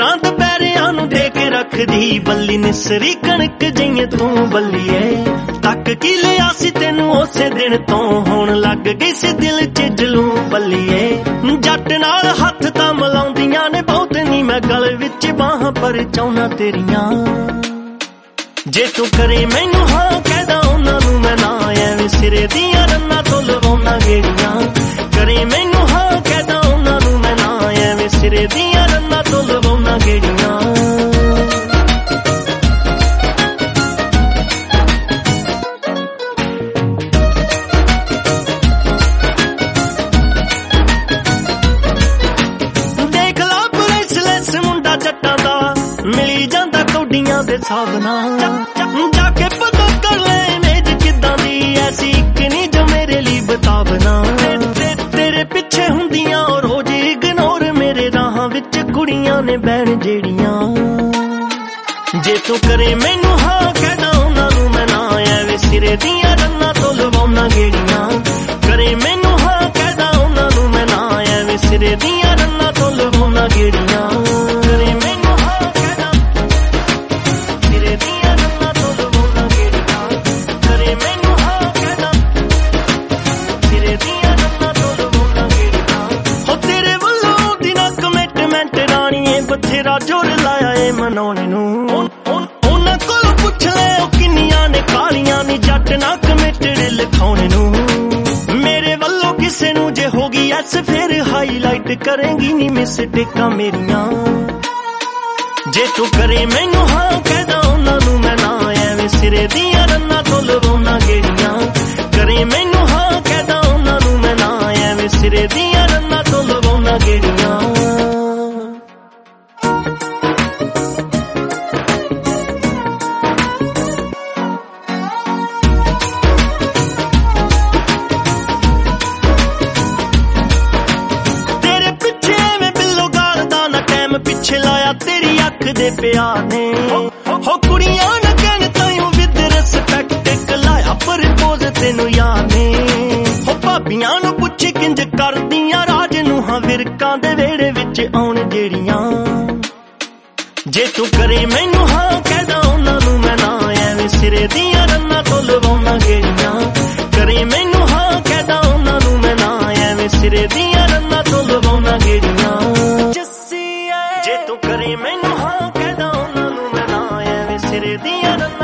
ਨਾ ਦੁਪਹਿਰਿਆਂ ਨੂੰ ਦੇ ਕੇ ਰੱਖਦੀ ਬੱਲੀ ਨਿਸਰੀ ਕਣਕ ਜਿਹੀਏ ਤੂੰ ਬੱਲੀਏ। ਤੱਕ ਕੀ ਲਿਆ ਸੀ ਤੈਨੂੰ ਉਸੇ ਦਿਨ ਤੋਂ ਹੁਣ ਲੱਗ ਗਈ ਸੀ ਦਿਲ 'ਚ ਜਲੂ ਬੱਲੀਏ। ਜੱਟ ਨਾਲ ਹੱਥ ਤਾਂ ਮਿਲਾਉਂਦੀਆਂ ਨੇ ਬਹੁਤ ਨੀ ਮੈਂ ਗਲ ਵਿੱਚ ਬਾਹਾਂ ਪਰ ਚਾਹੁੰਨਾ ਤੇਰੀਆਂ। ਜੇ ਤੂੰ ਕਰੇ ਮੈਨੂੰ ਹਾਂ ਕਹਿਦਾ ਉਹਨਾਂ ਨੂੰ ਮੈਂ ਨਾ ਐਵੇਂ ਸਿਰੇ ਦੀਆਂ ਰੰਨਾਂ ਤੋਂ ਲਵਾਉਣਾ ਗੇੜੀਆਂ। ਕਰੇ ਮੈਨੂੰ ਹਾਂ ਕਹਿਦਾ ਉਹਨਾਂ ਨੂੰ ਮੈਂ ਨਾ ਐਵੇਂ ਸਿਰੇ ਦੀਆਂ ਰੰਨਾਂ ਤੋਂ ਲਵਾਉਣਾ ਗੇੜੀਆਂ। ਦੇਖ ਲਾ ਬਰੇਸਲੈਸ ਮੁੰਡਾ ਜੱਟਾਂ ਦਾ ਮਿਲੀ ਜਾਂਦਾ ਕੌਡੀਆਂ ਦੇ ਹਿਸਾਬ ਨਾਲ। ਜਾ ਕੇ ਪਤਾ ਕਰ ਲੈ ਇਮੇਜ ਕਿੱਦਾਂ ਦੀ ਐਸੀ ਇੱਕ ਨੀ ਜੋ ਮੇਰੇ ਲਈ ਬਤਾਵਨਾ। ਤੇਰੇ ਪਿੱਛੇ ਹੁੰਦੀਆਂ ਔਰ ਰੋਜ਼ ਇਗਨੋਰ ਮੇਰੇ ਰਾਹਾਂ ਵਿੱਚ ਕੁੜੀਆਂ ਨੇ ਬਹਿਣ ਜਿਹੜੀਆਂ। ਜੇ ਤੂੰ ਕਰੇ ਮੈਨੂੰ ਹਾਂ ਕਹਿਦਾ ਉਹਨਾਂ ਨੂੰ ਮੈਂ ਨਾ ਐਵੇਂ ਸਿਰੇ ਦੀਆਂ ਰੰਨਾਂ ਤੋਂ ਲਵਾਉਣਾ ਗੇੜੀਆਂ। ਕਰੇ ਮੈਨੂੰ ਹਾਂ ਕਹਿਦਾ ਉਹਨਾਂ ਨੂੰ ਮੈਂ ਨਾ ਐਵੇਂ ਸਿਰੇ ਦੀਆਂ ਰੰਨਾਂ ਤੋਂ ਲਵਾਉਣਾ ਗੇੜੀਆਂ। ਕਰੇ ਮੈਨੂੰ ਹਾਂ ਕਹਿਦਾ ਸਿਰੇ ਦੀਆਂ ਰੰਨਾਂ ਤੋਂ ਲਵਾਉਣਾ ਗੇੜੀਆਂ। ਕਰੇ ਮੈਨੂੰ ਹਾਂ ਕਹਿਦਾ ਸਿਰੇ ਦੀਆਂ ਰੰਨਾਂ ਤੋਂ ਲਵਾਉਣਾ ਗੇੜੀਆਂ। ਹੋ ਤੇਰੇ ਵੱਲੋਂ ਦੀ ਨਾ ਕਮਿਟਮੈਂਟ ਰਾਣੀਏ ਬਥੇਰਾ ਜ਼ੋਰ ਲਾਇਆ ਏ ਮਨਾਉਣੇ ਨੂੰ। ਉਹਨਾਂ ਕੋਲ ਪੁੱਛ ਲੈ ਉਹ ਕਿੰਨੀਆਂ ਨੇ ਕਾਲੀਆਂ ਨੀ ਜੱਟ ਨਾ ਕਮਿਟਡ ਲਿਖਾਉਣੇ ਨੂੰ। ਮੇਰੇ ਵੱਲੋਂ ਕਿਸੇ ਨੂੰ ਜੇ ਹੋ ਗਈ ਐਸ ਫਿਰ ਹਾਈਲਾਈਟ ਕਰੇਂਗੀ ਨੀ ਮਿਸਟੇਕਾਂ ਮੇਰੀਆਂ। ਜੇ ਤੂੰ ਕਰੇ ਮੈਨੂੰ ਹਾਂ ਕਹਿਦਾ ਉਹਨਾਂ ਨੂੰ ਮੈਂ ਨਾ ਐਵੇਂ ਸਿਰੇ ਦੀਆਂ ਰੰਨਾਂ ਤੋਂ ਲਵਾਉਣਾ ਗੇੜੀਆਂ। ਕਰੇ ਮੈਨੂੰ ਹਾਂ ਕਹਿਦਾ ਉਹਨਾਂ ਨੂੰ ਮੈਂ ਨਾ ਐਵੇਂ ਸਿਰੇ ਦੀਆਂ ਰੰਨਾਂ ਤੋਂ ਲਵਾਉਣਾ ਗੇੜੀਆਂ। ਤੇਰੇ ਪਿੱਛੇ ਐਵੇਂ ਬਿੱਲੋ ਗਾਲਦਾ ਨਾ ਟਾਈਮ ਪਿੱਛੇ ਲਾਇਆ ਤੇਰੀ ਅੱਖ ਦੇ ਪਿਆਰ ਨੇ। ਹੋ ਕੁੜੀਆਂ ਨਾ ਕਹਿਣ ਤਾਈਓ ਵਿਦ ਰਿਸਪੈਕਟ ਲਾਇਆ ਪ੍ਰਪੋਜ਼ ਤੈਨੂੰ ਯਾਰ ਨੇ। ਹੋ ਭਾਬੀਆਂ ਨੂੰ ਪੁੱਛ ਕਿੰਜ ਕਰਦੀਆਂ ਰਾਜ ਨੂੰ ਹਾਂ ਵਿਰਕਾਂ ਦੇ ਵਿਹੜੇ ਵਿੱਚ ਆਉਣ ਜਿਹੜੀਆਂ। ਜੇ ਤੂੰ ਕਰੇ ਮੈਨੂੰ ਹਾਂ ਕਹਿਦਾ ਉਹਨਾਂ ਨੂੰ ਮੈਂ ਨਾ ਐਵੇਂ ਸਿਰੇ ਦੀਆਂ ਰੰਨਾਂ ਤੋਂ ਲਵਾਉਣਾ ਗੇੜੀਆਂ। ਕਰੇ ਮੈਨੂੰ ਹਾਂ ਕਹਿਦਾ ਉਹਨਾਂ ਨੂੰ ਮੈਂ ਨਾ ਐਵੇਂ ਸਿਰੇ ਦੀਆਂ ਰੰਨਾਂ ਤੋਂ ਲਵਾਉਣਾ ਗੇੜੀਆਂ। ਜੇ ਤੂੰ ਕਰੇ ਮੈਨੂੰ ਹਾਂ ਕਹਿਦਾ ਉਹਨਾਂ ਨੂੰ ਮੈਂ ਨਾ ਐਵੇਂ ਸਿਰੇ ਦੀਆਂ ਰੰਨਾਂ